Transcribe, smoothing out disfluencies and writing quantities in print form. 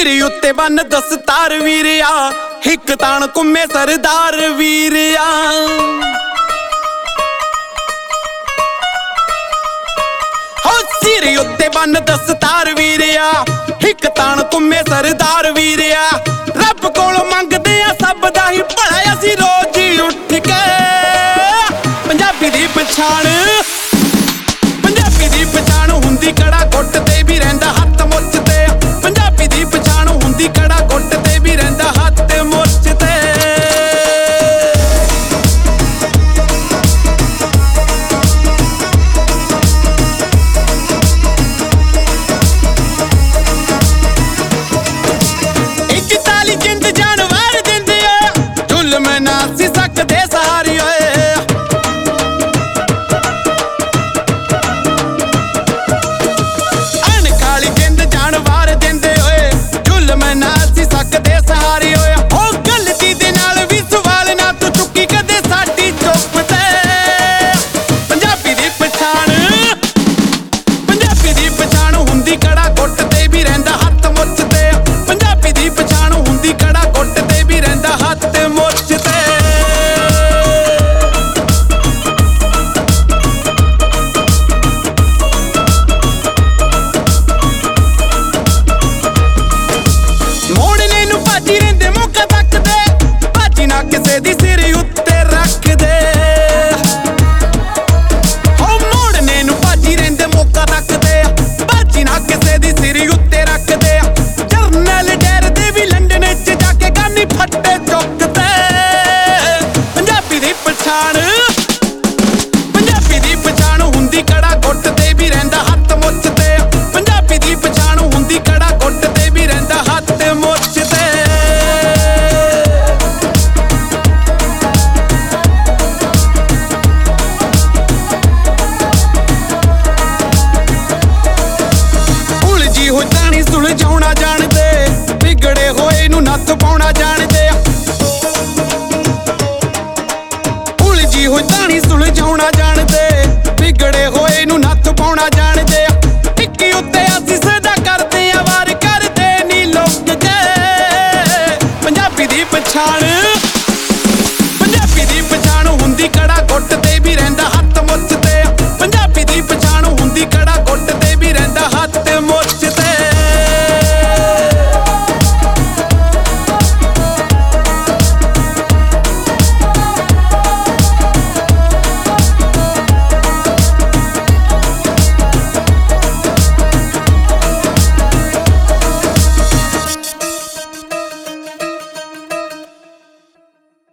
सिर उत्ते बन दस्तार वीरिया, हिक तान कुम्मे सरदार वीरिया। हो सिर उत्ते बन दस्तार वीरिया, हिक तान कुम्मे सरदार वीरिया। रब कोलों मंगदे आ सब दा ही भला, असीं रोज उठ के पंजाबी दी पछाण, पंजाबी दी पछाण हुंदी कड़ा घुट ते भी रहिंदा हत्थ मुੱਛ ते। पंजाबी दी पछाण हुंदी कड़ा घुट ते भी रहिंदा हत्थ मुੱਛ ते। एक ताली जिंद जान वार दिंदे आ, जुल्म ना सी सकदे सहारी ओए। ਕਿਸੇ ਦੀ ਸਿਰ ਉੱਤੇ ਰੱਖ ਦੇ, ਹੋ ਮੋੜਨੇ ਨੂੰ ਭਾਜੀ ਰਹਿੰਦੇ ਮੌਕਾ ਤੱਕਦੇ, ਭਾਜੀ ਨਾ ਕਿਸੇ ਦੀ ਸਿਰ ਉੱਤੇ ਰੱਖਦੇ। ਜਰਨਲ ਡੈਰ ਦੇ ਵੀ ਲੰਡਨ ਚ ਜਾ ਕੇ ਗਾਨੀ ਫੱਟੇ ਚੁੱਕਦੇ। ਪੰਜਾਬੀ ਦੀ ਪਛਾਣ, ਪੰਜਾਬੀ ਦੀ ਪਛਾਣ ਹੁੰਦੀ ਕੜਾ ਘੁੱਟ ਤੇ ਵੀ ਰਹਿੰਦਾ ਹੱਥ ਮੁੱਛ ਤੇ। ਪੰਜਾਬੀ ਦੀ ਪਛਾਣ ਹੁੰਦੀ ਕੜਾ ਘੁੱਟ ਤੇ ਵੀ ਰਹਿੰਦਾ ਹੱਥ ਮੁੱਛ ਤੇ। ਸੁਲਝਾਉਣਾ ਜਾਣਦੇ, ਵਿਗੜੇ ਹੋਏ ਨੂੰ ਨੱਥ ਪਾਉਣਾ।